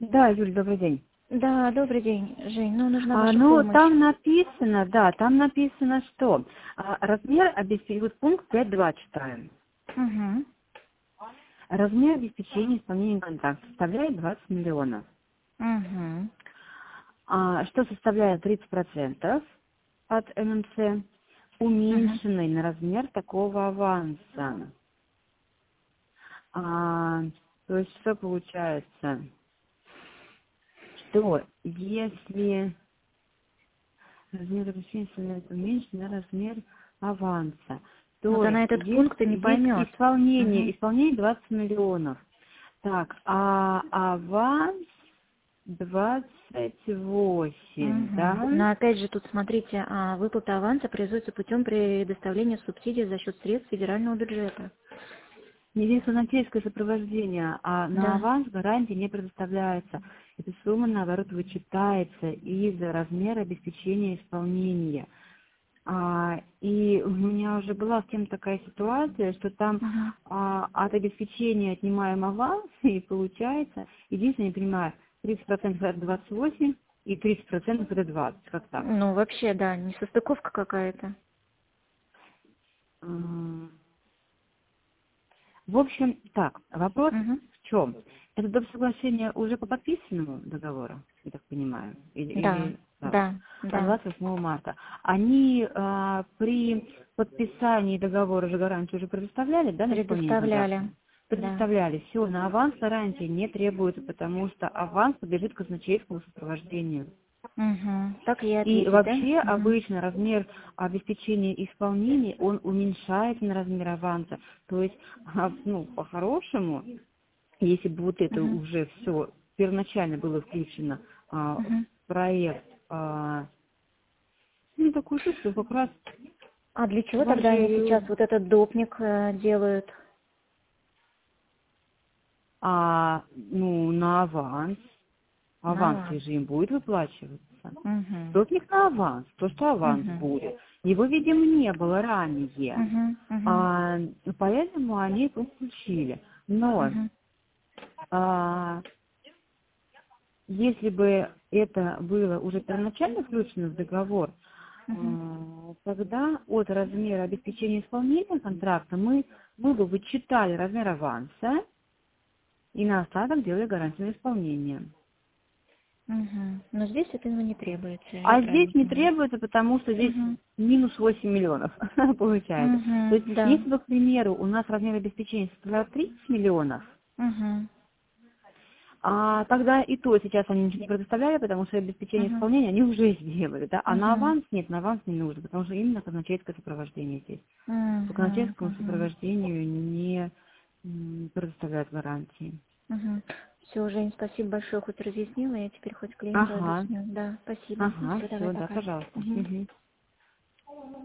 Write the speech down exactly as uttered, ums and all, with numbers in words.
Да, Юль, добрый день. Да, добрый день, Жень. Ну, нужна А, ваша ну, помощь. там написано, да, там написано, что а, размер обеспечения, вот пункт пять точка два читаем. Угу. Размер обеспечения исполнения контракта составляет двадцать миллионов. Угу. А, что составляет тридцать процентов от эм эм цэ, Угу. уменьшенный на размер такого аванса. А, то есть что получается? Что если размер обеспечения составляет уменьшенный на размер аванса, Вот то она этот есть, пункт и не есть поймет. исполнение, Угу. исполнение двадцать миллионов. Так, а аванс двадцать восемь, Угу. да? Но опять же, тут смотрите, а, выплата аванса производится путем предоставления субсидий за счет средств федерального бюджета. Нефинансовое сопровождение, а на Да. аванс гарантии не предоставляется. Эта сумма, наоборот, вычитается из размера обеспечения исполнения. А, и у меня уже была с кем такая ситуация, что там Угу. а, от обеспечения отнимаем аванс, и получается, единственное, не понимаю, тридцать процентов это двадцать восемь и тридцать процентов это двадцать, как так? Ну, вообще, да, несостыковка какая-то. М, В общем, так, вопрос Угу. в чем? Это доп. Соглашение уже по подписанному договору, я так понимаю, или, Да, или так, да, от да. двадцать восьмого марта. Они а, при подписании договора же гарантию уже предоставляли, да, на исполнение контракта? Предоставляли. Да. Предоставляли. Все, на аванс гарантии не требуется, потому что аванс подлежит казначейскому сопровождению. Угу. Так и И ответить, да? вообще Угу. обычно размер обеспечения исполнения, он уменьшается на размер аванса. То есть, а, ну, по-хорошему, если бы вот это Угу. уже все первоначально было включено а, в Угу. проект, а, ну, такое чувство, как раз А для чего вам тогда они же, сейчас вот этот допник э, делают? а, ну, на аванс, На аванс аванс. же им будет выплачиваться. Угу. Допник на аванс, то, что аванс Угу. будет. Его, видимо, не было ранее. Угу. Угу. А, поэтому они это включили. Но Угу. а, если бы это было уже первоначально включено в договор, Угу. а, тогда от размера обеспечения исполнения контракта мы, мы бы вычитали размер аванса и на остаток делали гарантию на исполнение. Угу. Но здесь этого не требуется, я А правильно здесь не понимаю? требуется, потому что здесь Угу. минус восемь миллионов получается. То есть, Угу. Да. если бы, к примеру, у нас размер обеспечения составлял тридцать миллионов, Угу. а тогда и то сейчас они ничего не предоставляли, потому что обеспечение Угу. исполнения они уже сделали, да, а на Угу. аванс нет, на аванс не нужно, потому что именно казначейское сопровождение здесь. По Угу. казначейскому Угу. сопровождению не м, предоставляют гарантии. Угу. Все, Жень, спасибо большое, хоть разъяснила, я теперь хоть клиенту Ага, объясню. Да, спасибо. ага, Все, давай, все, да, пока. пожалуйста. Угу. Мгм.